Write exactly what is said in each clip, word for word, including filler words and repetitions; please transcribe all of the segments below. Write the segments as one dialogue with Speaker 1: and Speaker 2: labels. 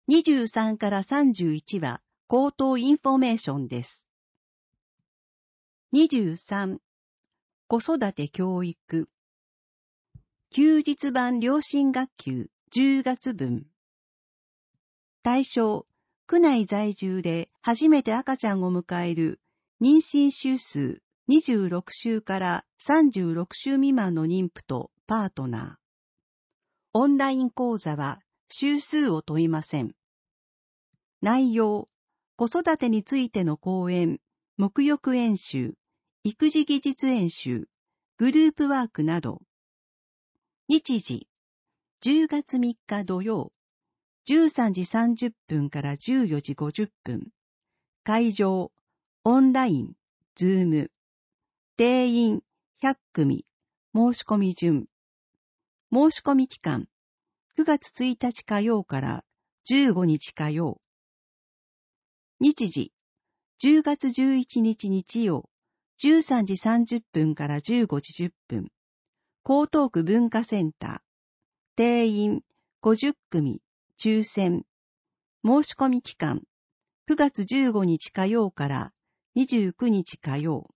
Speaker 1: にじゅうさんからさんじゅういちは口頭インフォメーションです。にじゅうさん、子育て教育。休日版両親学級じゅうがつぶん。対象、区内在住で初めて赤ちゃんを迎える妊娠週数にじゅうろくしゅうからさんじゅうろくしゅう未満の妊婦とパートナー。オンライン講座は週数を問いません。内容、子育てについての講演、沐浴演習、育児技術演習、グループワークなど。日時、じゅうがつみっか土曜、じゅうさんじさんじゅっぷんからじゅうよじごじゅっぷん。会場、オンライン、ズーム。定員ひゃっくみ、申し込み順。申し込み期間、くがつついたち火曜からじゅうごにち火曜。日時、じゅうがつじゅういちにち日曜、じゅうさんじさんじゅっぷんからじゅうごじじゅっぷん。江東区文化センター。定員ごじゅっくみ、抽選。申し込み期間、くがつじゅうごにち火曜からにじゅうくにち火曜。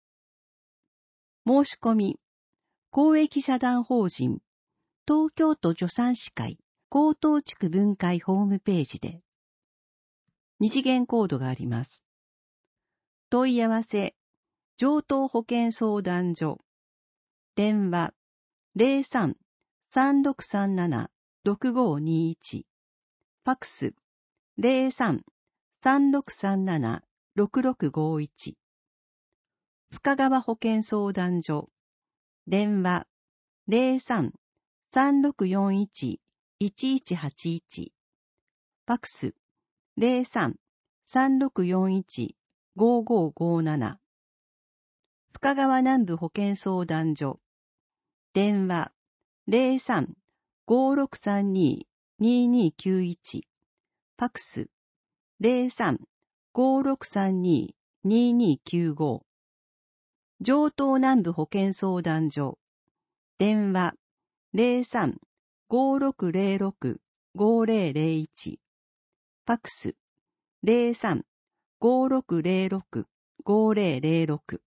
Speaker 1: 申し込み、公益社団法人、東京都助産師会、江東地区分会ホームページで。二次元コードがあります。問い合わせ、上東保健相談所。電話、ゼロさん さんろくさんなな ろくごにいち。ファックス、ゼロさん さんろくさんなな ろくろくごいち。深川保健相談所。電話、ゼロさん さんろくよんいち いちいちはちいち。ファックス、ゼロさん さんろくよんいち ごごごなな。深川南部保健相談所。電話、ゼロさん ごろくさんに ににきゅういち。ファックス、ゼロさん ごろくさんに ににきゅうご。上東南部保健相談所。電話、ゼロさん ごろくゼロろく ごゼロゼロいち。ファックス、ゼロさん ごろくゼロろく ごゼロゼロろく。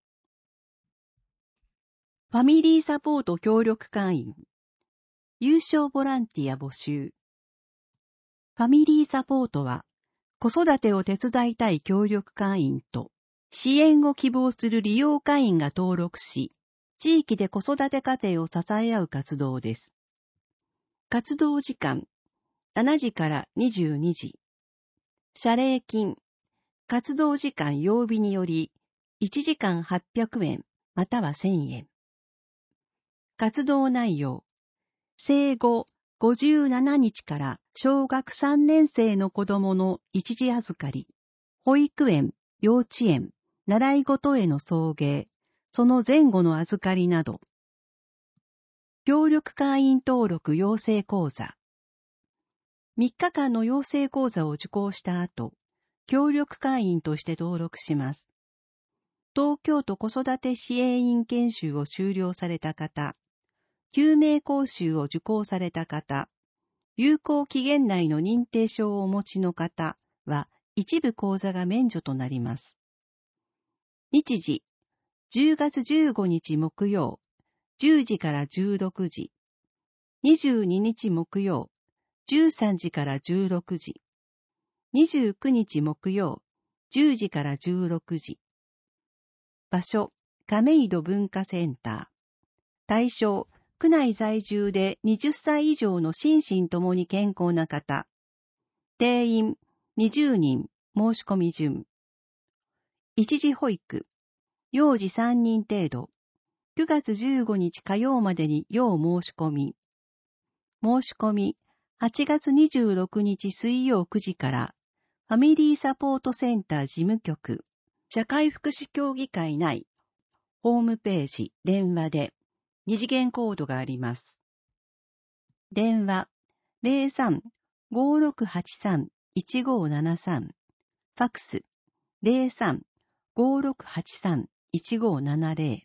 Speaker 1: ファミリーサポート協力会員。有償ボランティア募集。ファミリーサポートは、子育てを手伝いたい協力会員と、支援を希望する利用会員が登録し、地域で子育て家庭を支え合う活動です。活動時間、しちじからにじゅうにじ。謝礼金、活動時間曜日により、いちじかんはっぴゃくえん、またはせんえん。活動内容、生後ごじゅうななにちから小学さんねん生の子供の一時預かり、保育園、幼稚園、習い事への送迎、その前後の預かりなど。協力会員登録養成講座。みっかかんの養成講座を受講した後、協力会員として登録します。東京都子育て支援員研修を修了された方、救命講習を受講された方、有効期限内の認定証をお持ちの方は一部講座が免除となります。日時、じゅうがつじゅうごにち木曜、じゅうじからじゅうろくじ。にじゅうににち木曜、じゅうさんじからじゅうろくじ。にじゅうくにち木曜、じゅうじからじゅうろくじ。場所、亀戸文化センター。対象、区内在住ではたち以上の心身ともに健康な方。定員にじゅうにん、申し込み順。一時保育、幼児さんにん程度。くがつじゅうごにち火曜までに要申し込み。申し込み、はちがつにじゅうろくにち水曜くじから、ファミリーサポートセンター事務局、社会福祉協議会内、ホームページ、電話で、二次元コードがあります。電話、ゼロさん ごろくはちさん いちごななさん。ファックス、ゼロさん ごろくはちさん いちごななゼロ。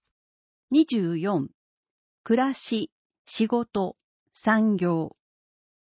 Speaker 1: にじゅうよん、暮らし、仕事、産業。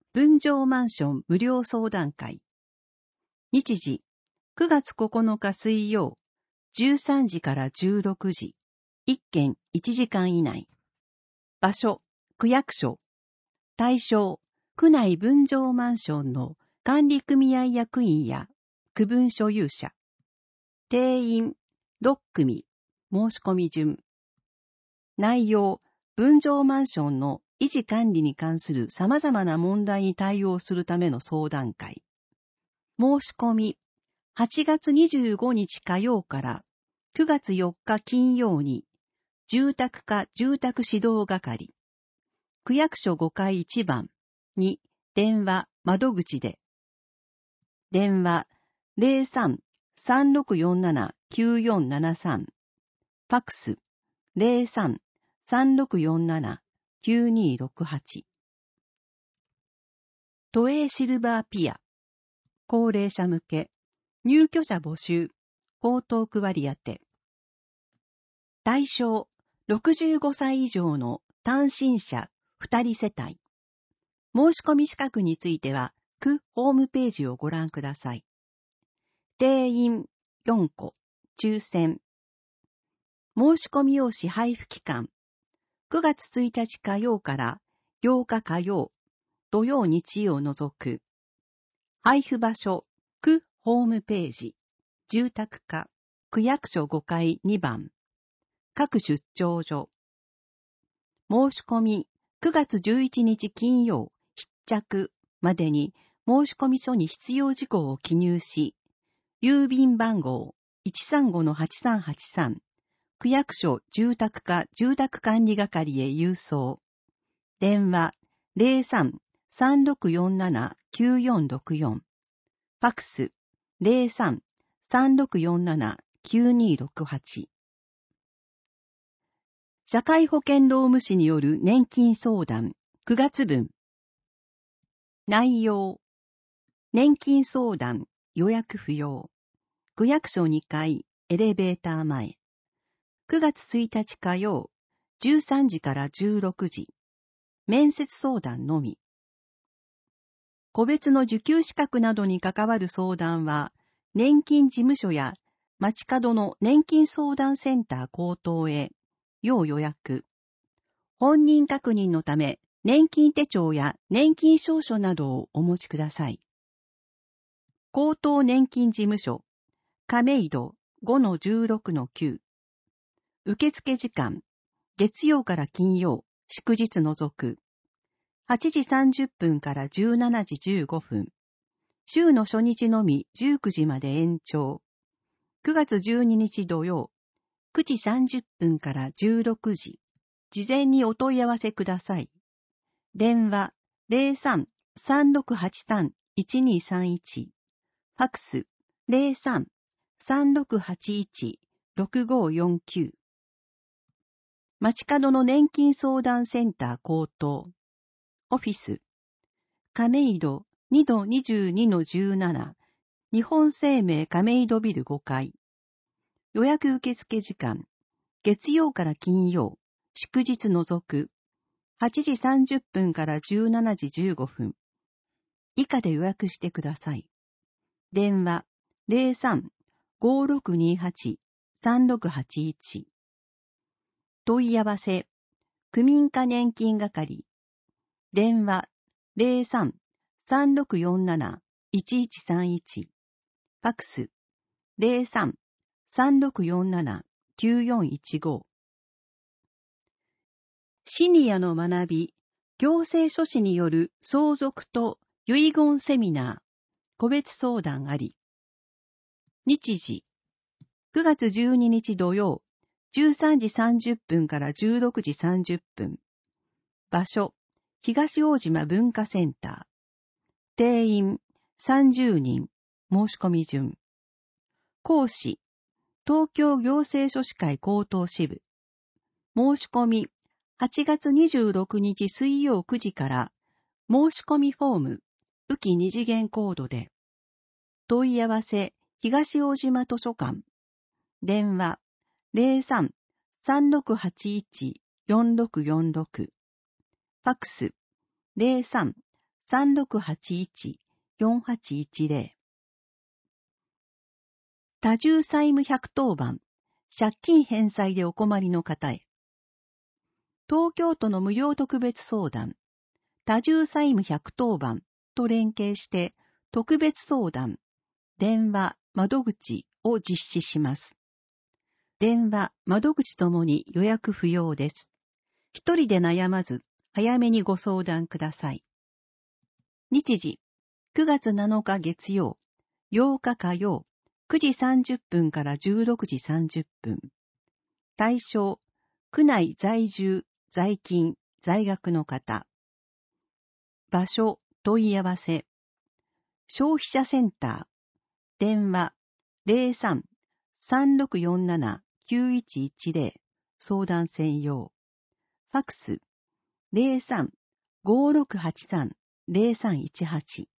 Speaker 1: 分譲マンション無料相談会。日時、くがつここのか水曜、じゅうさんじからじゅうろくじ、いっけんいちじかん以内。場所、区役所。対象、区内分譲マンションの管理組合役員や区分所有者。定員、ろっくみ。申し込み順。内容、分譲マンションの維持管理に関する様々な問題に対応するための相談会。申し込み、はちがつにじゅうごにち火曜からくがつよっか金曜に、住宅課住宅指導係、区役所ごかいいちばんに電話窓口で。電話 ゼロさん さんろくよんなな きゅうよんななさん。ファックス ゼロさん さんろくよんなな きゅうにろくはち。都営シルバーピア。高齢者向け。入居者募集。江東区割り当て。対象、ろくじゅうごさい以上の単身者ふたり世帯。申し込み資格については、区ホームページをご覧ください。定員よんこ、抽選。申し込み用紙配布期間。くがつついたち火曜からようか火曜、土曜日曜除く。配布場所、区ホームページ。住宅課、区役所ごかいにばん。各出張所。申し込み、くがつじゅういちにち金曜、必着までに申し込み書に必要事項を記入し、郵便番号 いちさんごのはちさんはちさん、区役所住宅課住宅管理係へ郵送。電話 ゼロさん さんろくよんなな きゅうよんろくよん。ファックス ゼロさん さんろくよんなな きゅうにろくはち。社会保険労務士による年金相談くがつぶん。内容。年金相談予約不要。区役所にかいエレベーター前。くがつついたち火曜、じゅうさんじからじゅうろくじ。面接相談のみ。個別の受給資格などに関わる相談は、年金事務所や街角の年金相談センター口頭へ、要予約。本人確認のため、年金手帳や年金証書などをお持ちください。口頭年金事務所、亀戸 ごのじゅうろくのきゅう。受付時間、月曜から金曜、祝日除く。はちじさんじゅっぷんからじゅうしちじじゅうごふん。週の初日のみじゅうくじまで延長。くがつじゅうににち土曜、くじさんじゅっぷんからじゅうろくじ。事前にお問い合わせください。電話 ゼロさん さんろくはちさん いちにさんいち。ファックス ゼロさん さんろくはちいち ろくごよんきゅう。街角の年金相談センター口頭。オフィス。亀戸 にのにじゅうにのじゅうなな。日本生命亀戸ビルごかい。予約受付時間。月曜から金曜。祝日除く。はちじさんじゅっぷんからじゅうしちじじゅうごふん。以下で予約してください。電話 ゼロさん ごろくにはち さんろくはちいち。問い合わせ。区民課年金係。電話 ゼロさん さんろくよんなな いちいちさんいち。ファックス ゼロさん さんろくよんなな きゅうよんいちご。シニアの学び、行政書士による相続と遺言セミナー、個別相談あり。日時、くがつじゅうににち土曜、じゅうさんじさんじゅっぷんからじゅうろくじさんじゅっぷん。場所、東大島文化センター。定員、さんじゅうにん、申し込み順。講師、東京行政書士会高等支部。申し込み、はちがつにじゅうろくにち水曜くじから申し込みフォーム、浮き二次元コードで。問い合わせ、東大島図書館。電話、ゼロさん さんろくはちいち よんろくよんろく。ファックス、ゼロさんさんろくはちいち よんはちいちゼロ。多重債務ひゃくとおばん、借金返済でお困りの方へ。東京都の無料特別相談、多重債務ひゃくとおばんと連携して特別相談、電話、窓口を実施します。電話、窓口ともに予約不要です。一人で悩まず、早めにご相談ください。日時、くがつなのか月曜、ようか火曜、くじさんじゅっぷんからじゅうろくじさんじゅっぷん。対象、区内在住、在勤、在学の方。場所、問い合わせ。消費者センター。電話、ゼロさん さんろくよんなな きゅういちいちゼロ。相談専用。ファクス、ゼロさん ごろくはちさん ゼロさんいちはち。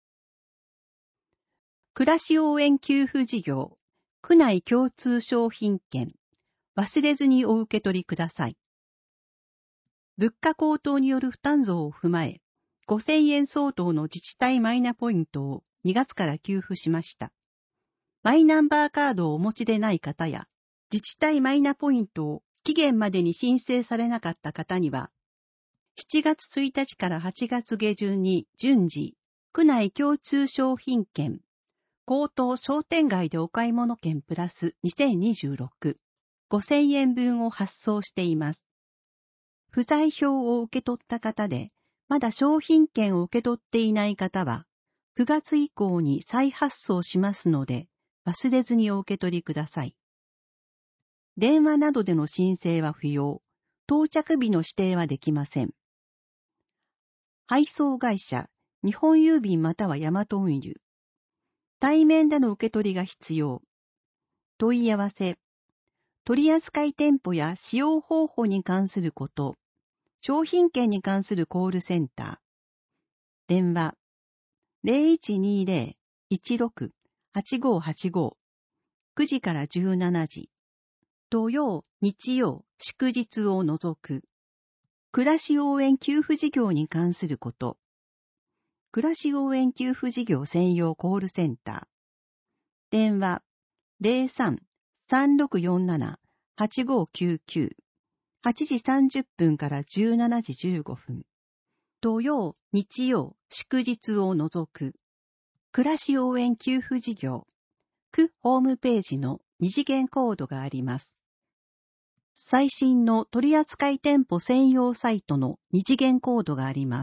Speaker 1: 暮らし応援給付事業、区内共通商品券、忘れずにお受け取りください。物価高騰による負担増を踏まえ、ごせんえん相当の自治体マイナポイントをにがつから給付しました。マイナンバーカードをお持ちでない方や、自治体マイナポイントを期限までに申請されなかった方には、しちがつついたちからはちがつげじゅんに順次、区内共通商品券、高等商店街でお買い物券プラスにせんにじゅうろく、ごせんえんぶんを発送しています。不在票を受け取った方で、まだ商品券を受け取っていない方は、くがつ以降に再発送しますので、忘れずにお受け取りください。電話などでの申請は不要、到着日の指定はできません。配送会社、日本郵便またはヤマト運輸。対面での受け取りが必要。問い合わせ。取扱店舗や使用方法に関すること。商品券に関するコールセンター。電話。ゼロいちにゼロ いちろく はちごはちご。くじからじゅうしちじ。土曜、日曜、祝日を除く。暮らし応援給付事業に関すること。暮らし応援給付事業専用コールセンター。電話 ゼロさん さんろくよんなな はちごきゅうきゅう。はちじさんじゅっぷんからじゅうしちじじゅうごふん。土曜、日曜、祝日を除く。暮らし応援給付事業。区ホームページの二次元コードがあります。最新の取扱店舗専用サイトの二次元コードがあります。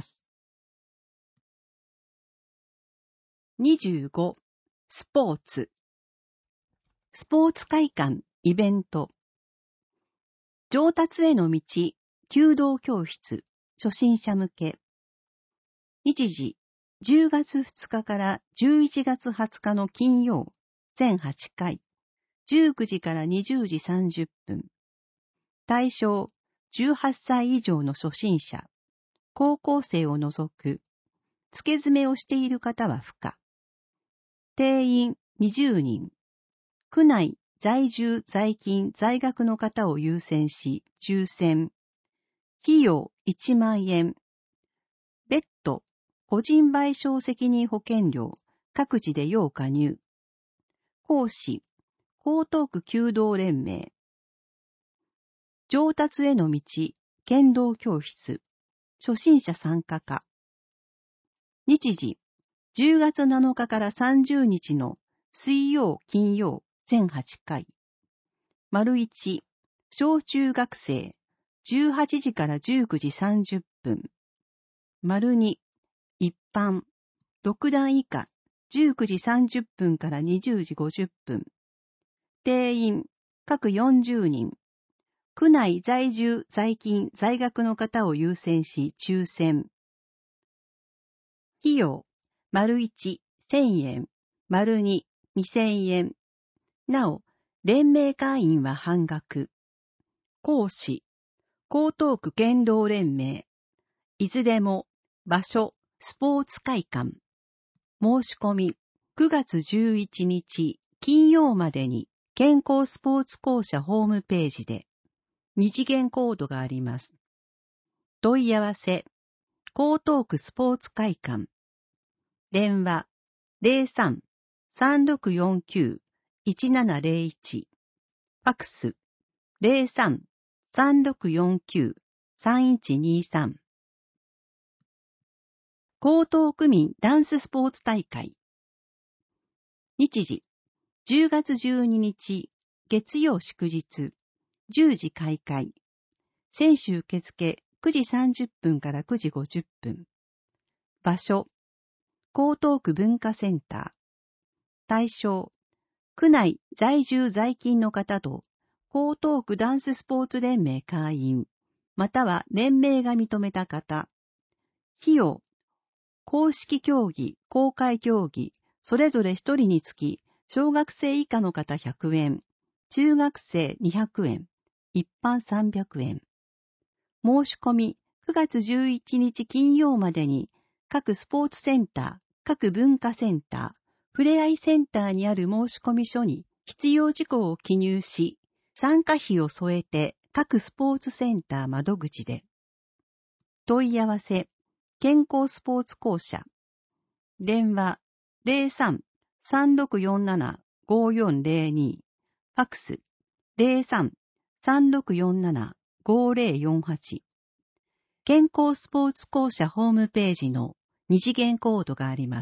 Speaker 1: にじゅうご、スポーツ。スポーツ会館、イベント。上達への道、弓道教室、初心者向け。日時、じゅうがつふつかからじゅういちがつはつかの金曜、全はちかい、じゅうくじからにじゅうじさんじゅっぷん。対象、じゅうはっさい以上の初心者、高校生を除く、付け詰めをしている方は不可。定員にじゅうにん。区内在住在勤在学の方を優先し抽選。費用いちまんえん。別途個人賠償責任保険料各自で要加入。講師江東区弓道連盟。上達への道剣道教室初心者参加可。日時じゅうがつなのかからさんじゅうにちの水曜金曜全はちかい。丸いち、小中学生、じゅうはちじからじゅうくじさんじゅっぷん。丸に、一般、ろくだん以下、じゅうくじさんじゅっぷんからにじゅうじごじゅっぷん。定員、各よんじゅうにん。区内在住、在勤、在学の方を優先し抽選。費用、丸いち、せんえん、丸に、にせんえん。なお、連盟会員は半額。講師、江東区剣道連盟。いずれも、場所、スポーツ会館。申し込み、くがつじゅういちにち、金曜までに、健康スポーツ公社ホームページで、二次元コードがあります。問い合わせ、 江東区スポーツ会館。電話 ゼロさん さんろくよんきゅう いちななゼロいち。ファックス ゼロさん さんろくよんきゅう さんいちにさん。江東区民ダンススポーツ大会。日時じゅうがつじゅうににち月曜祝日じゅうじ開会。選手受付くじさんじゅっぷんからくじごじゅっぷん。場所江東区文化センター。対象区内在住在勤の方と江東区ダンススポーツ連盟会員または連盟が認めた方。費用公式競技、公開競技それぞれ一人につき小学生以下の方ひゃくえん、中学生にひゃくえん、一般さんびゃくえん。申し込みくがつじゅういちにち金曜までに各スポーツセンター、各文化センター、ふれあいセンターにある申込書に必要事項を記入し、参加費を添えて各スポーツセンター窓口で。問い合わせ、健康スポーツ公社。電話ゼロさん さんろくよんなな ごよんゼロに。ファックスゼロさん さんろくよんなな ごゼロよんはち。健康スポーツ公社ホームページの二次元コードがあります。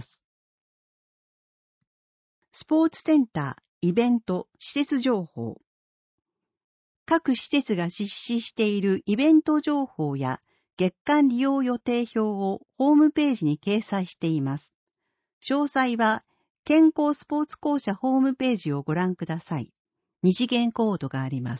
Speaker 1: スポーツセンター、イベント、施設情報。各施設が実施しているイベント情報や月間利用予定表をホームページに掲載しています。詳細は健康スポーツ公社ホームページをご覧ください。二次元コードがあります。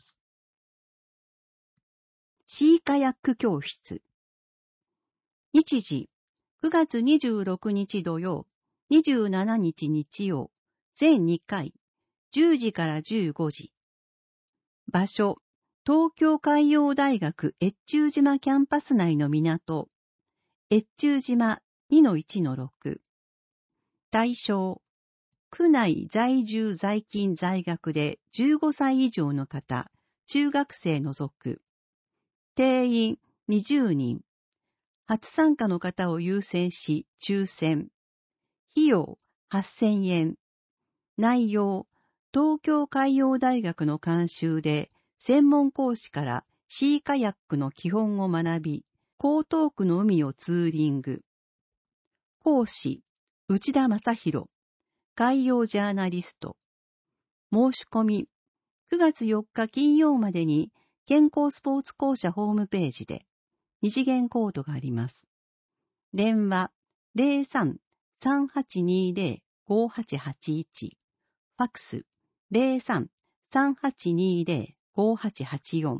Speaker 1: シーカヤック教室。日時くがつにじゅうろくにち土曜、にじゅうしちにち日曜、全にかい、じゅうじからじゅうごじ。場所、東京海洋大学越中島キャンパス内の港、越中島 にのいちのろく。対象、区内在住在勤在学でじゅうごさい以上の方、中学生除く。定員にじゅうにん。初参加の方を優先し抽選。費用はっせんえん。内容、東京海洋大学の監修で専門講師からシーカヤックの基本を学び、江東区の海をツーリング。講師、内田正宏。海洋ジャーナリスト。申し込み、くがつよっか金曜までに健康スポーツ公社ホームページで二次元コードがあります。電話ゼロさん さんはちにゼロ ごはちはちいち。ファックスゼロさん さんはちにゼロ ごはちはちよん。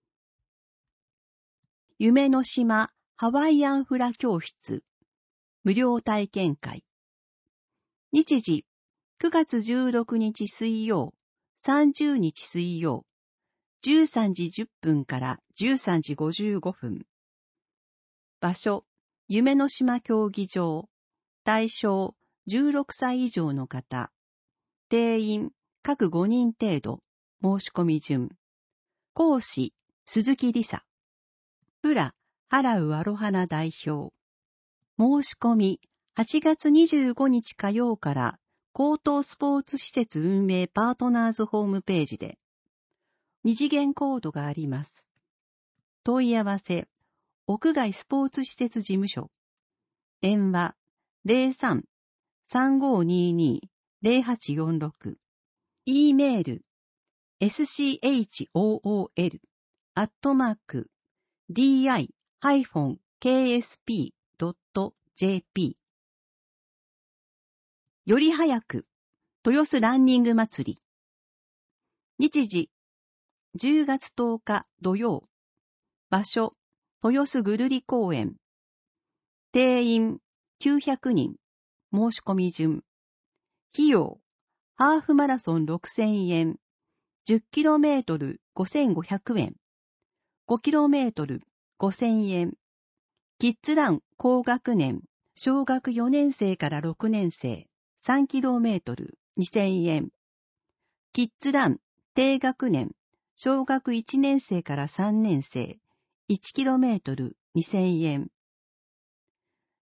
Speaker 1: 夢の島ハワイアンフラ教室無料体験会。日時くがつじゅうろくにち水曜、さんじゅうにち水曜、じゅうさんじじゅっぷんからじゅうさんじごじゅうごふん。場所、夢の島競技場。対象、じゅうろくさい以上の方。定員、各ごにん程度。申し込み順。講師、鈴木梨沙。プラ、払うアロハナ代表。申し込み、はちがつにじゅうごにち火曜から江東スポーツ施設運営パートナーズホームページで二次元コードがあります。問い合わせ、屋外スポーツ施設事務所。電話ゼロさん さんごにに ゼロはちよんろく。E メール エスシーエイチオーオーエル アットマーク ディーアイ ケーエスピー ドット ジェーピー。より早く豊洲ランニング祭り。日時じゅうがつとおか土曜。場所豊洲ぐるり公園。定員きゅうひゃくにん。申し込み順。費用ハーフマラソンろくせんえん。じゅっキロメートルごせんごひゃくえん。ごキロメートルごせんえん。キッズラン高学年、小学よねん生からろくねん生、さんキロメートルにせんえん。キッズラン低学年、小学いちねん生からさんねん生、いちキロメートルにせんえん。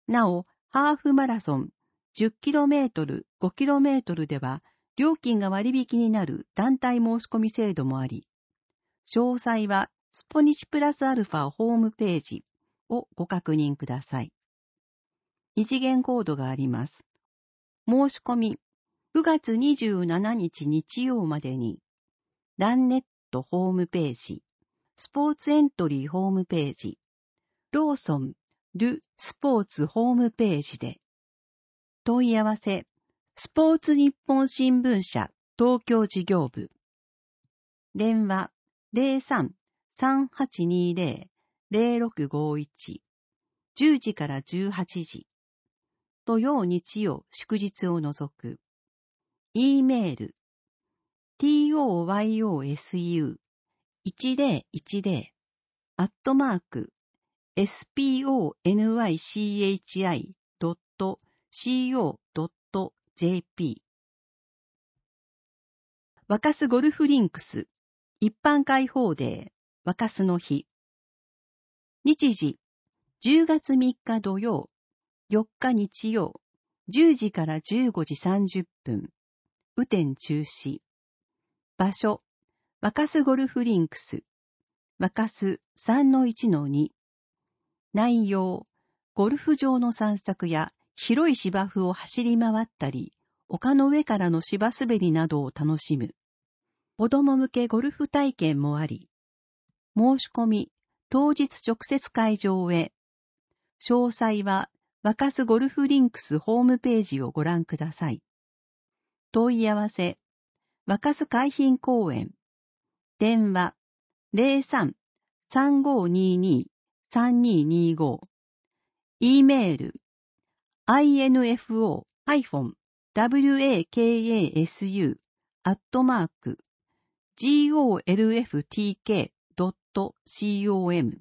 Speaker 1: なお、ハーフマラソン、じゅっキロメートル、ごキロメートルでは、料金が割引になる団体申し込み制度もあり、詳細はスポニチプラスアルファホームページをご確認ください。二次元コードがあります。申し込み、くがつにじゅうしちにち日曜までに、ランネットホームページ、スポーツエントリーホームページ、ローソン、ル・スポーツホームページで、問い合わせ、スポーツ日本新聞社東京事業部、電話 ゼロさん さんはちにゼロ ゼロろくごいち、じゅうじからじゅうはちじ、土曜日曜祝日を除く、E メール、トヨス いちゼロいちゼロ アットマーク エスポニチ ドット シーオー ドット ジェーピー ワカスゴルフリンクス一般開放デーワカスの日日時じゅうがつみっか土曜よっか日曜じゅうじからじゅうごじさんじゅっぷん雨天中止場所ワカスゴルフリンクスワカス さんのいちのに 内容ゴルフ場の散策や広い芝生を走り回ったり丘の上からの芝滑りなどを楽しむ子供向けゴルフ体験もあり申し込み当日直接会場へ詳細はワカスゴルフリンクスホームページをご覧ください問い合わせワカス海浜公園電話 ゼロさん さんごにに さんににご E メール アイエヌエフオー ワカス アットマーク ジーオーエルエフティーケー ドット シーオーエム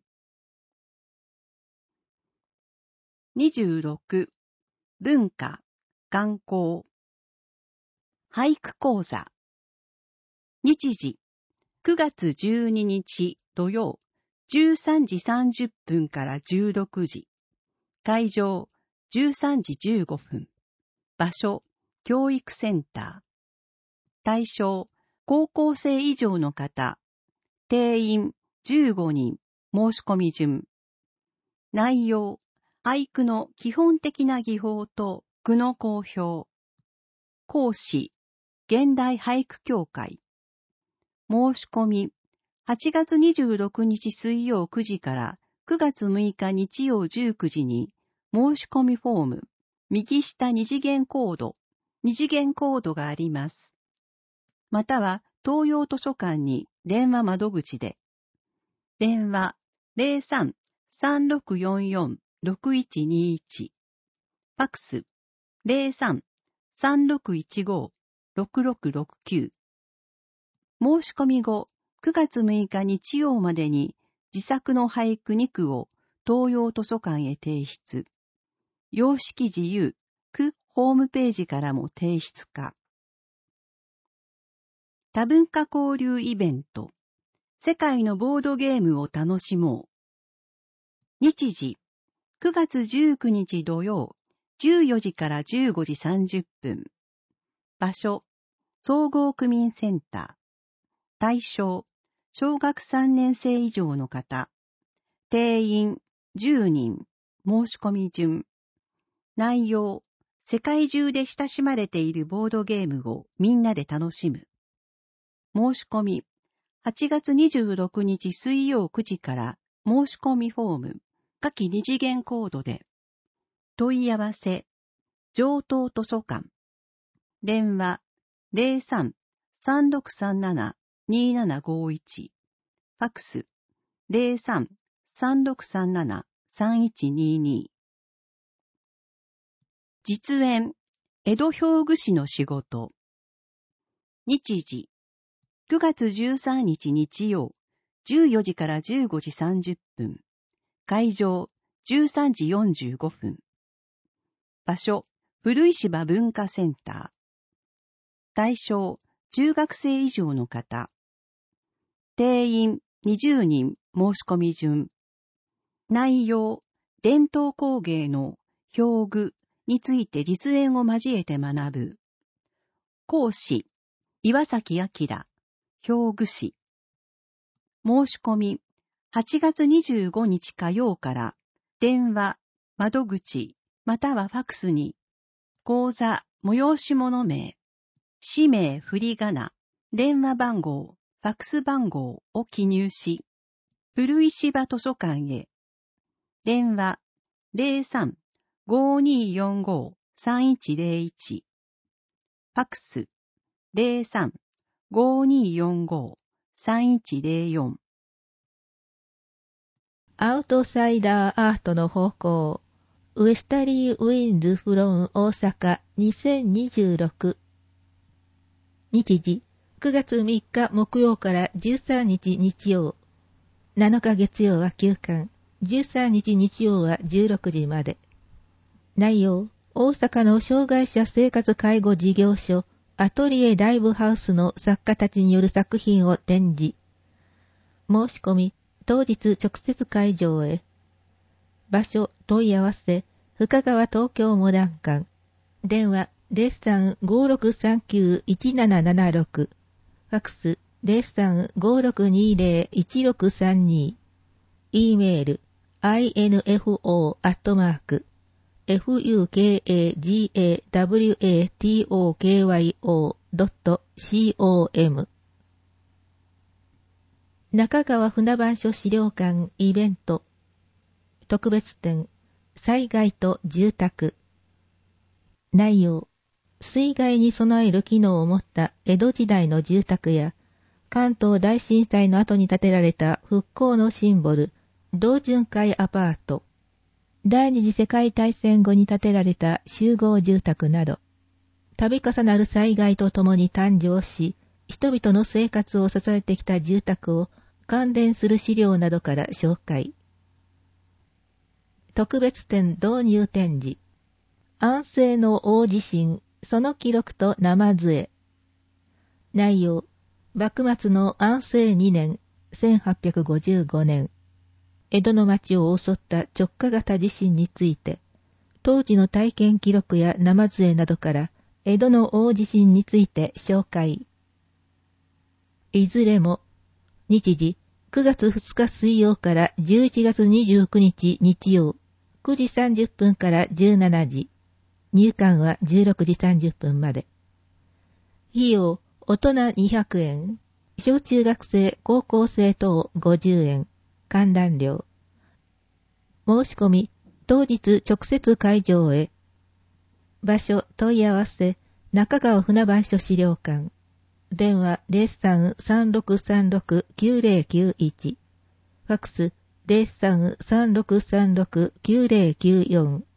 Speaker 1: にじゅうろく文化観光俳句講座日時くがつじゅうににち土曜じゅうさんじさんじゅっぷんからじゅうろくじ会場じゅうさんじじゅうごふん場所教育センター対象高校生以上の方定員じゅうごにん申し込み順内容俳句の基本的な技法と句の公表講師現代俳句協会申し込みはちがつにじゅうろくにち水曜くじからくがつむいか日曜じゅうくじに申し込みフォーム右下二次元コード二次元コードがありますまたは東洋図書館に電話窓口で電話 ゼロさん さんろくよんよん ろくいちにいち ファックス ゼロさん さんろくいちご ろくろくろくきゅう申し込み後くがつむいか日曜までに自作の俳句に句を東洋図書館へ提出様式自由区ホームページからも提出可多文化交流イベント世界のボードゲームを楽しもう日時くがつじゅうくにち土曜じゅうよじからじゅうごじさんじゅっぷん場所総合区民センター対象小学さんねん生以上の方定員じゅうにん申し込み順内容世界中で親しまれているボードゲームをみんなで楽しむ申し込みはちがつにじゅうろくにち水曜くじから申し込みフォーム下記二次元コードで問い合わせ上東図書館電話 ゼロさん さんろくさんなな にななごいち ファックス ゼロさん さんろくさんなな さんいちにに実演江戸表具師の仕事日時くがつじゅうさんにち日曜じゅうよじからじゅうごじさんじゅっぷん会場じゅうさんじよんじゅうごふん場所古石場文化センター対象中学生以上の方定員にじゅうにん申し込み順内容伝統工芸の表具について実演を交えて学ぶ。講師、岩崎明、表具師。申し込み、はちがつにじゅうごにち火曜から、電話、窓口、またはファクスに、講座、催し物名、氏名振り仮名、電話番号、ファクス番号を記入し、古石場図書館へ、電話 ゼロさん ごーにーよんごー さんいちゼロいち、ファクス ゼロさん ごーにーよんごー さんいちゼロよん。
Speaker 2: アウトサイダーアートの方向、ウエスタリーウィンズフロン大阪にせんにじゅうろく。日時、くがつみっか木曜からじゅうさんにち日曜。なのか月曜は休館、じゅうさんにち日曜はじゅうろくじまで。内容、大阪の障害者生活介護事業所アトリエライブハウスの作家たちによる作品を展示。申し込み、当日直接会場へ。場所、問い合わせ、深川東京モダン館。電話、ゼロさん ごーろくさんきゅう いちななななろく。ファクス、ゼロさん ごーろくにーぜろ いちろくさんに。E メール、アイエヌエフオー アットマーク、ファクガワトキョ ドット コム。中川船番所資料館イベント。特別展、災害と住宅。内容、水害に備える機能を持った江戸時代の住宅や、関東大震災の後に建てられた復興のシンボル、同潤会アパート。第二次世界大戦後に建てられた集合住宅など、度重なる災害とともに誕生し、人々の生活を支えてきた住宅を関連する資料などから紹介。特別展導入展示。安政の大地震、その記録と生杖。内容、幕末の安政にねん、せんはっぴゃくごじゅうごねん。江戸の町を襲った直下型地震について、当時の体験記録や生杖などから江戸の大地震について紹介。いずれも、日時、くがつふつか水曜からじゅういちがつにじゅうくにち日曜、くじさんじゅっぷんからじゅうしちじ、入館はじゅうろくじさんじゅっぷんまで。費用、大人にひゃくえん、小中学生、高校生等ごじゅうえん、観覧料。申し込み、当日直接会場へ。場所、問い合わせ、中川船番所資料館。電話 ゼロさん さんろくさんろく きゅうぜろきゅういち。ファクス ゼロさん さんろくさんろく きゅうぜろきゅうよん。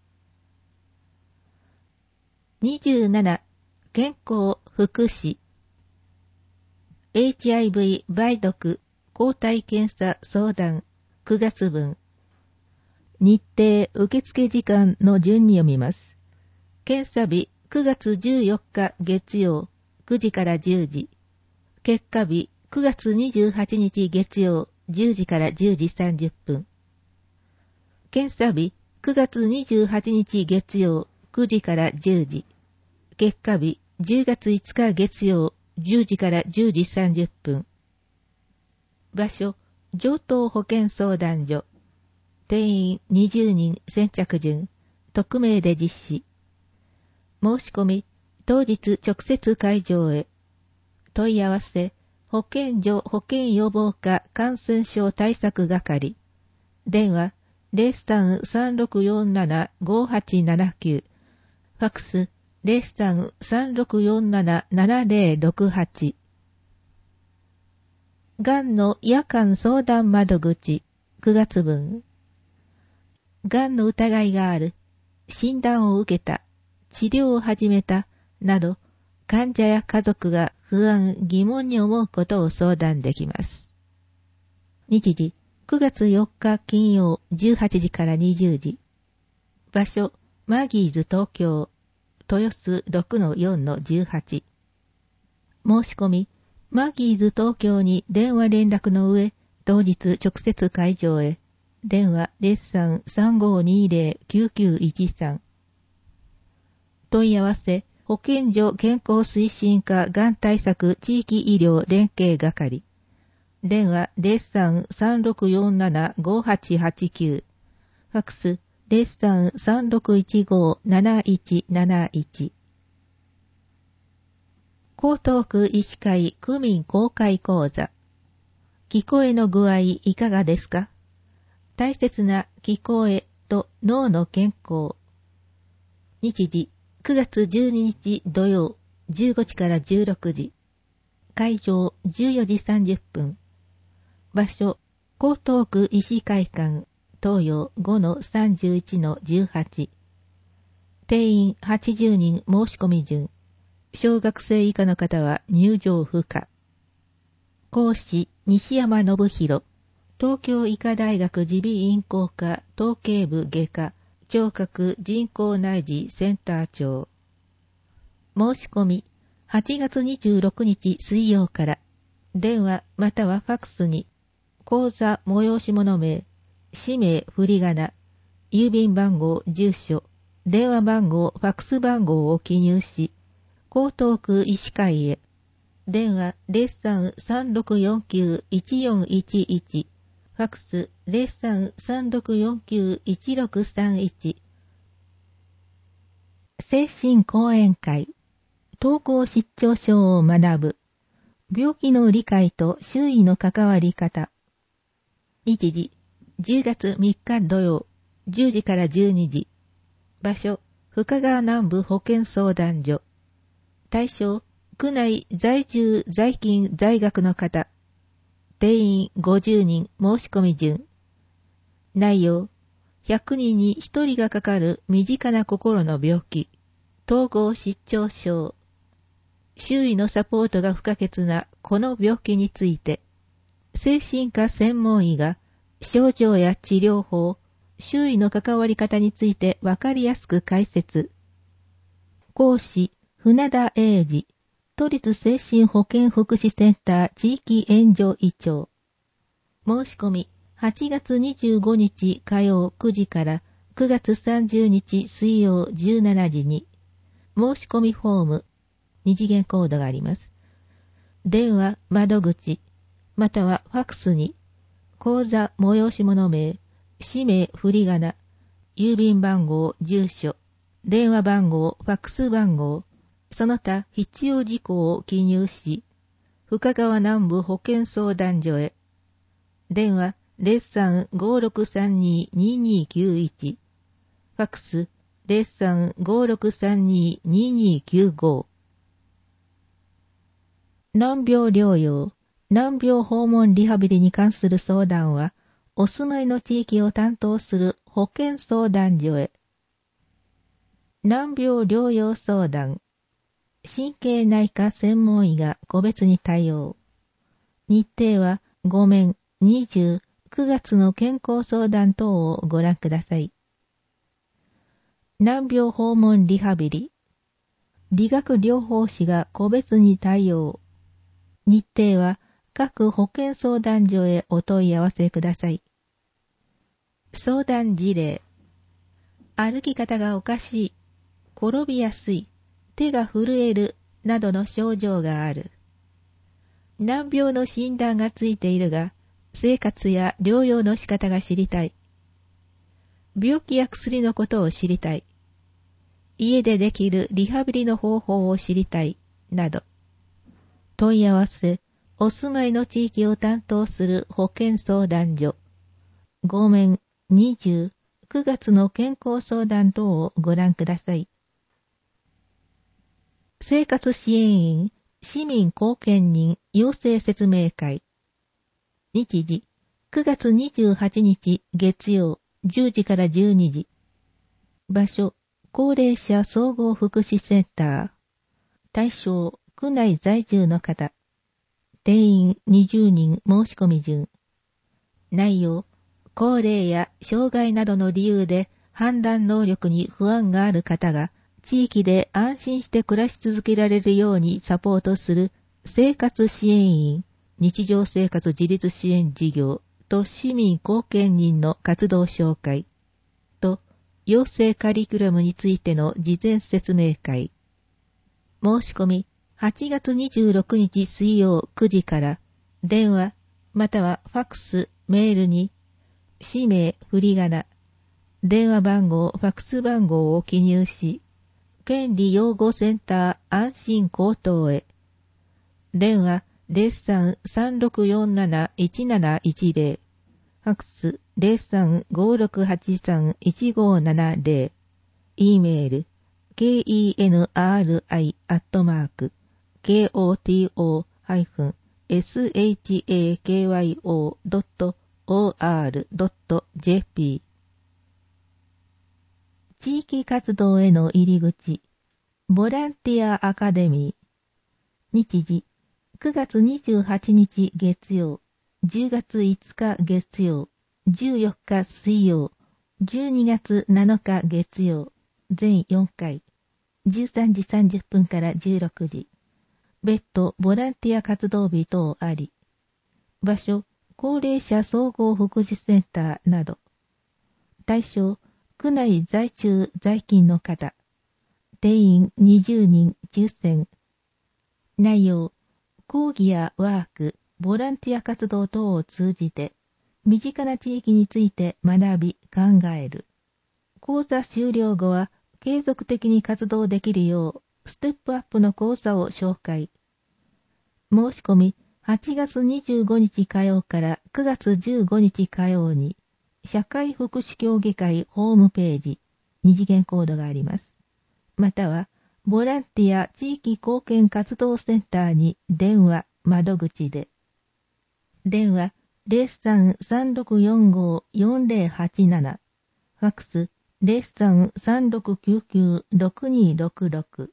Speaker 2: にじゅうなな、健康福祉。エイチアイブイ 梅毒抗体検査相談くがつぶん。日程受付時間の順に読みます。検査日くがつじゅうよっか月曜くじからじゅうじ。結果日くがつにじゅうはちにち月曜じゅうじからじゅうじさんじゅっぷん。検査日くがつにじゅうはちにち月曜くじからじゅうじ。結果日じゅうがついつか月曜じゅうじからじゅうじさんじゅっぷん。場所、上東保健相談所。定員にじゅうにん先着順。匿名で実施。申し込み、当日直接会場へ。問い合わせ、保健所保健予防課感染症対策係。電話、ゼロさん さんろくよんなな ごはちななきゅう。ファクス、ゼロさん さんろくよんなな ななぜろろくはち。がんの夜間相談窓口くがつぶん。がんの疑いがある、診断を受けた、治療を始めた、など、患者や家族が不安、疑問に思うことを相談できます。日時、くがつよっか金曜じゅうはちじからにじゅうじ。場所、マギーズ東京、豊洲 ろくのよんのじゅうはち。申し込み、マギーズ東京に電話連絡の上、当日直接会場へ。 電話 ゼロさん さんごにゼロ きゅうきゅういちさん。問い合わせ、保健所健康推進課がん対策地域医療連携係。電話 ゼロさん さんろくよんなな ごはちはちきゅう。ファックス ゼロさん さんろくいちご なないちなないち。江東区医師会区民公開講座。聞こえの具合いかがですか？大切な聞こえと脳の健康。日時くがつじゅうににち土曜じゅうごじからじゅうろくじ。会場じゅうよじさんじゅっぷん。場所江東区医師会館東洋 ごのさんじゅういちのじゅうはち。定員はちじゅうにん申し込み順。小学生以下の方は入場不可。講師西山信弘。東京医科大学耳鼻咽喉科統計部外科聴覚人工内耳センター長。申し込みはちがつにじゅうろくにち水曜から。電話またはファックスに講座催し物名、氏名振り仮名、郵便番号住所、電話番号ファックス番号を記入し、江東区医師会へ。電話 ゼロさん さんろくよんきゅう いちよんいちいち。ファックス ゼロさん さんろくよんきゅう いちろくさんいち。精神講演会。統合失調症を学ぶ。病気の理解と周囲の関わり方。日時じゅうがつみっか土曜じゅうじからじゅうにじ。場所深川南部保健相談所。対象区内在住在勤在学の方。定員ごじゅうにん申し込み順。内容ひゃくにんにひとりがかかる身近な心の病気統合失調症。周囲のサポートが不可欠なこの病気について精神科専門医が症状や治療法、周囲の関わり方についてわかりやすく解説。講師船田英二都立精神保健福祉センター地域援助医長。申し込みはちがつにじゅうごにち火曜くじからくがつさんじゅうにち水曜じゅうしちじに。申し込みフォーム、二次元コードがあります。電話窓口、またはファックスに、講座催し物名、氏名振り仮名、郵便番号住所、電話番号ファックス番号、その他必要事項を記入し、深川南部保健相談所へ。電話 ゼロさん ごろくさんに ににきゅういち。ファックス ゼロさん ごろくさんに ににきゅうご。難病療養、難病訪問リハビリに関する相談は、お住まいの地域を担当する保健相談所へ。難病療養相談。神経内科専門医が個別に対応。日程はごめんにじゅうくがつの健康相談等をご覧ください。難病訪問リハビリ。理学療法士が個別に対応。日程は各保健相談所へお問い合わせください。相談事例。歩き方がおかしい、転びやすい、手が震えるなどの症状がある。難病の診断がついているが、生活や療養の仕方が知りたい。病気や薬のことを知りたい。家でできるリハビリの方法を知りたい。など。問い合わせ、お住まいの地域を担当する保健相談所。ごめんにじゅうくがつの健康相談等をご覧ください。生活支援員市民貢献人養成説明会。日時くがつにじゅうはちにち月曜じゅうじからじゅうにじ。場所高齢者総合福祉センター。対象区内在住の方。定員にじゅうにん申し込み順。内容高齢や障害などの理由で判断能力に不安がある方が地域で安心して暮らし続けられるようにサポートする生活支援員日常生活自立支援事業と市民貢献人の活動紹介と養成カリキュラムについての事前説明会。申し込みはちがつにじゅうろくにち水曜くじから電話またはファックス、メールに氏名、振り仮名、電話番号、ファックス番号を記入し、権利擁護センター安心口頭へ。電話 ゼロさん さんろくよんなな いちなないちゼロ、ファックス ゼロさん ごろくはちさん いちごななゼロ、E メール ケーイーエヌアールアイ アットマーク ケーオーティーオー ハイフン エスエイチエーケーワイオー ドット オーアール ドット ジェーピー。地域活動への入り口、ボランティアアカデミー。日時、くがつにじゅうはちにち月曜、じゅうがついつか月曜、じゅうよっか水曜、じゅうにがつなのか月曜、全よんかい、じゅうさんじさんじゅっぷんからじゅうろくじ。別途ボランティア活動日等あり。場所、高齢者総合福祉センターなど。対象、区内在中在勤の方。定員にじゅうにん抽選。内容、講義やワーク、ボランティア活動等を通じて、身近な地域について学び、考える。講座終了後は、継続的に活動できるよう、ステップアップの講座を紹介。申し込み、はちがつにじゅうごにち火曜からくがつじゅうごにち火曜に、社会福祉協議会ホームページ、二次元コードがあります。または、ボランティア地域貢献活動センターに電話、窓口で。電話、ゼロさん さんろくよんご よんゼロはちなな、ファックス、ゼロさん さんろくきゅうきゅう ろくにろくろく。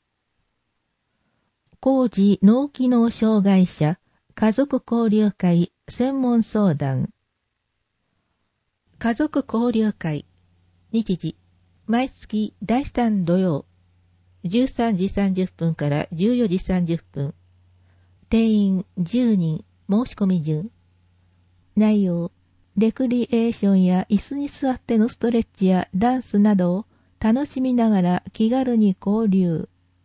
Speaker 2: 高次脳機能障害者家族交流会専門相談。家族交流会。日時、毎月だいさん土曜、じゅうさんじさんじゅっぷんからじゅうよじさんじゅっぷん。定員じゅうにん、申し込み順。内容、レクリエーションや椅子に座ってのストレッチやダンスなどを楽しみながら気軽に交流。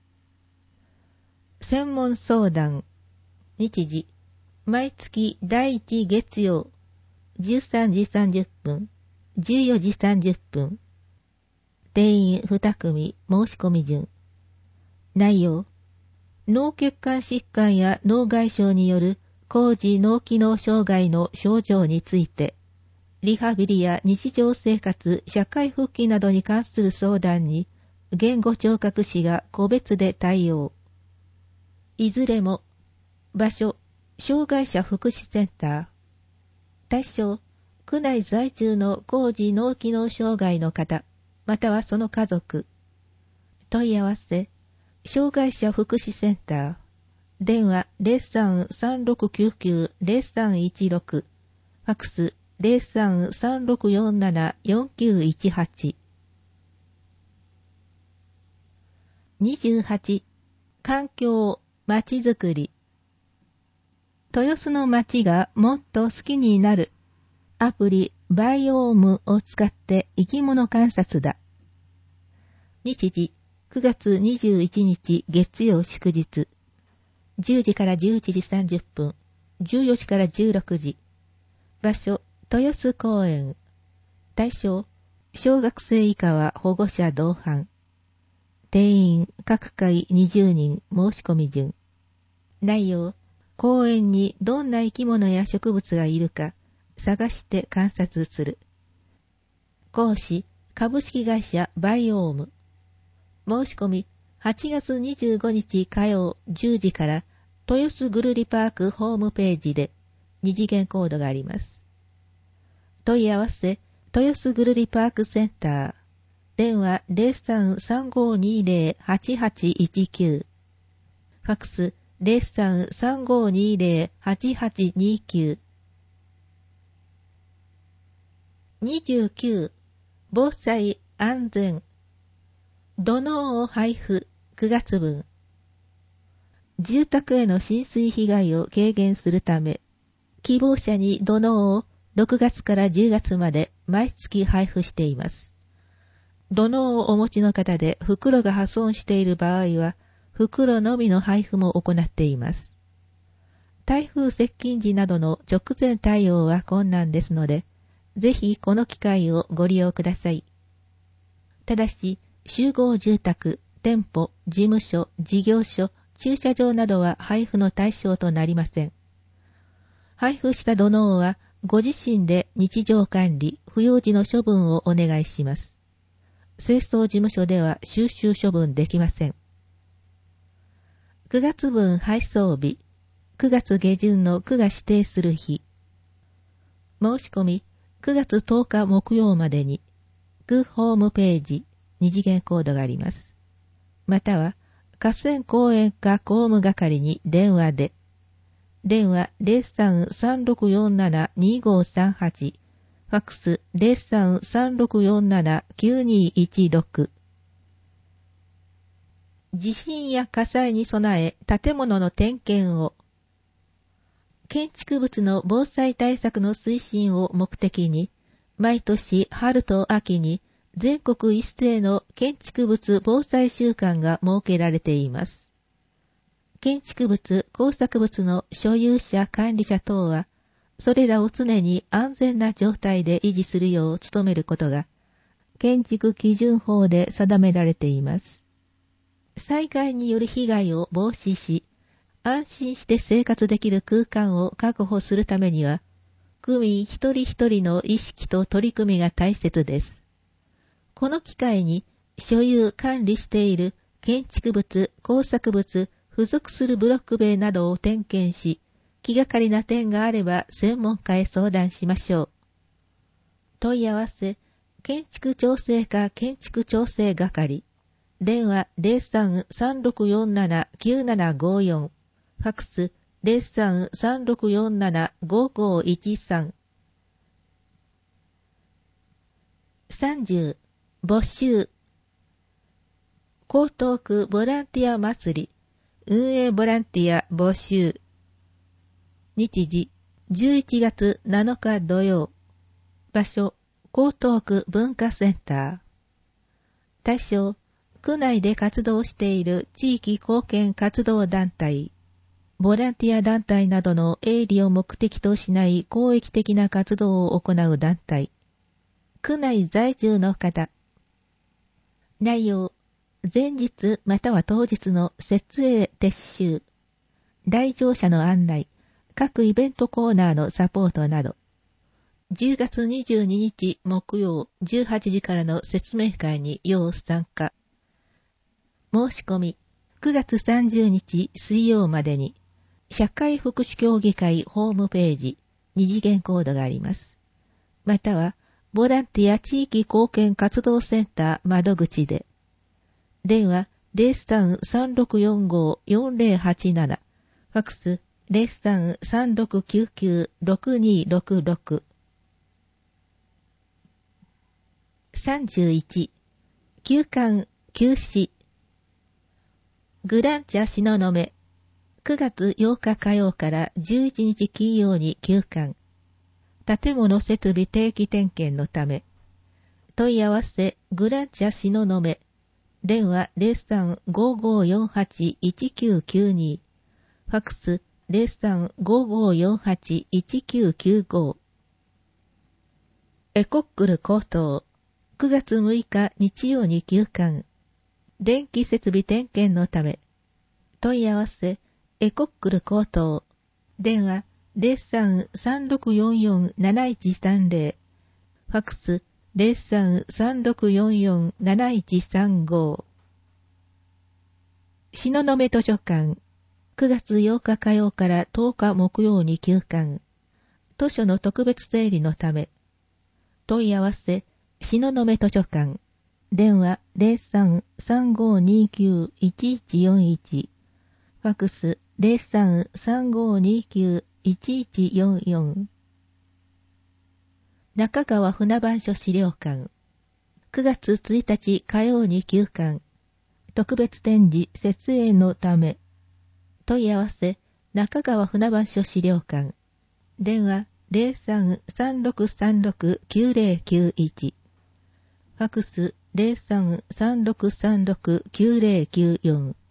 Speaker 2: 専門相談。日時、毎月だいいち月曜、じゅうさんじさんじゅっぷん、じゅうよじさんじゅっぷん。定員に組、申し込み順。内容、脳血管疾患や脳外傷による高次脳機能障害の症状について、リハビリや日常生活、社会復帰などに関する相談に、言語聴覚士が個別で対応。いずれも、場所、障害者福祉センター。対象、区内在住の高次脳機能障害の方、またはその家族。問い合わせ、障害者福祉センター。電話ゼロさん さんろくきゅうきゅう ゼロさんいちろく。ファックスゼロさん さんろくよんなな よんきゅういちはち。にじゅうはち、環境、まちづくり。豊洲の街がもっと好きになる。アプリバイオームを使って生き物観察だ。日時、くがつにじゅういちにち月曜祝日。じゅうじからじゅういちじさんじゅっぷん、じゅうよじからじゅうろくじ。場所、豊洲公園。対象、小学生以下は保護者同伴。定員、各回にじゅうにん、申し込み順。内容、公園にどんな生き物や植物がいるか、探して観察する。講師、株式会社バイオーム。申し込み、はちがつにじゅうごにち火曜じゅうじから豊洲ぐるりパークホームページで二次元コードがあります。問い合わせ、豊洲ぐるりパークセンター。電話ゼロさん さんごにゼロ はちはちいちきゅう。ファックスゼロさん さんごにゼロ はちはちにきゅう。にじゅうきゅう、防災安全。土のうを配布、くがつぶん。住宅への浸水被害を軽減するため、希望者に土のうをろくがつからじゅうがつまで毎月配布しています。土のうをお持ちの方で袋が破損している場合は、袋のみの配布も行っています。台風接近時などの直前対応は困難ですので、ぜひこの機会をご利用ください。ただし、集合住宅、店舗、事務所、事業所、駐車場などは配布の対象となりません。配布した土のうは、ご自身で日常管理、不要時の処分をお願いします。清掃事務所では収集処分できません。くがつぶん配送日、くがつ下旬の区が指定する日。申し込み、くがつとおか木曜までに、区ホームページ、二次元コードがあります。または、河川公園課公務係に電話で、電話 ゼロさん さんろくよんなな にごさんはち、ファックス ゼロさん さんろくよんなな きゅうにいちろく。地震や火災に備え建物の点検を。建築物の防災対策の推進を目的に、毎年春と秋に全国一斉の建築物防災週間が設けられています。建築物、工作物の所有者、管理者等は、それらを常に安全な状態で維持するよう努めることが、建築基準法で定められています。災害による被害を防止し、安心して生活できる空間を確保するためには、区民一人一人の意識と取り組みが大切です。この機会に、所有管理している建築物、工作物、付属するブロック塀などを点検し、気がかりな点があれば専門家へ相談しましょう。問い合わせ、建築調整課建築調整係、電話 ゼロさん さんろくよんなな きゅうななごよん、ファックス ゼロさん さんろくよんなな ごごいちさん。さんじゅう、募集。江東区ボランティア祭り、運営ボランティア募集。日時、じゅういちがつなのか土曜。場所、江東区文化センター。対象、区内で活動している地域貢献活動団体、ボランティア団体などの営利を目的としない公益的な活動を行う団体、区内在住の方。内容、前日または当日の設営撤収、来場者の案内、各イベントコーナーのサポートなど、じゅうがつにじゅうににち木曜じゅうはちじからの説明会に要参加。申し込み、くがつさんじゅうにち水曜までに、社会福祉協議会ホームページ、二次元コードがあります。または、ボランティア地域貢献活動センター窓口で、電話 ゼロさん さんろくよんご よんゼロはちなな、ファックス ゼロさん さんろくきゅうきゅう ろくにろくろく。さんじゅういち、休館休止。グランチャ東雲、くがつようか火曜からじゅういちにち金曜に休館。建物設備定期点検のため。問い合わせ、グランチャ東雲。電話 ゼロさん ごごよんはち いちきゅうきゅうに。ファックス ゼロさん ごごよんはち いちきゅうきゅうご。エコックル高等。くがつむいか日曜に休館。電気設備点検のため。問い合わせ、エコックル高等。電話ゼロさん さんろくよんよん なないちさんゼロ。ファックスゼロさん さんろくよんよん なないちさんご。東雲図書館。くがつようか火曜からとおか木曜に休館。図書の特別整理のため。問い合わせ、東雲図書館。電話ゼロさん さんごにきゅう いちいちよんいち。ファックスゼロさん さんごにきゅう いちいちよんよん。中川船番所資料館。くがつついたち火曜に休館。特別展示設営のため。問い合わせ、中川船番所資料館。電話ゼロさん さんろくさんろく きゅうゼロきゅういち、ファクス ゼロさん さんろくさんろく きゅうゼロきゅうよん。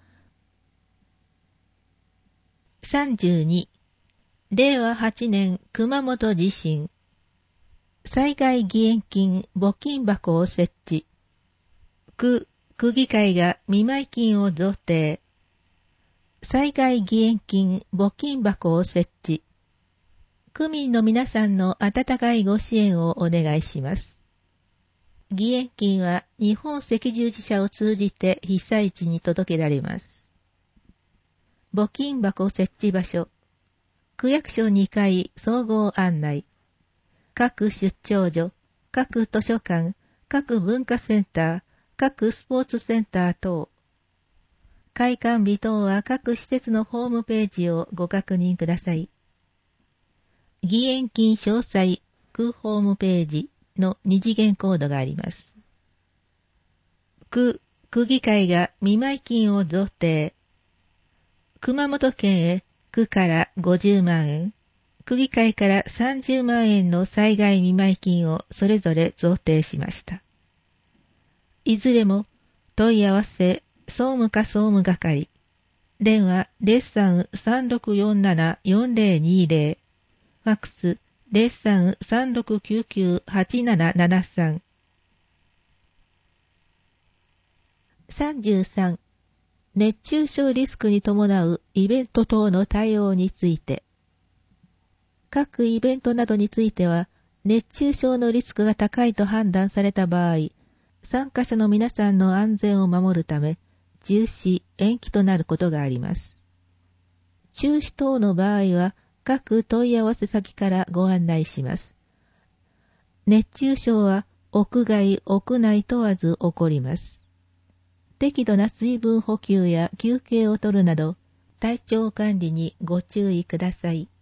Speaker 2: さんじゅうに、れいわはちねん熊本地震。災害義援金募金箱を設置。区、区議会が見舞金を贈呈。災害義援金募金箱を設置。区民の皆さんの温かいご支援をお願いします。義援金は日本赤十字社を通じて被災地に届けられます。募金箱設置場所。区役所にかい総合案内。各出張所、各図書館、各文化センター、各スポーツセンター等。開館日等は各施設のホームページをご確認ください。義援金詳細、区ホームページの二次元コードがあります。区、区議会が見舞金を贈呈。熊本県へ区からごじゅうまんえん、区議会からさんじゅうまんえんの災害見舞金をそれぞれ贈呈しました。いずれも問い合わせ総務課総務係、電話 ゼロさん さんろくよんなな よんゼロにゼロ、ファックス ゼロさん さんろくきゅうきゅう はちななななさん。さんじゅうさん、熱中症リスクに伴うイベント等の対応について。各イベントなどについては、熱中症のリスクが高いと判断された場合、参加者の皆さんの安全を守るため、中止、延期となることがあります。中止等の場合は、各問い合わせ先からご案内します。熱中症は屋外、屋内問わず起こります。適度な水分補給や休憩をとるなど、体調管理にご注意ください。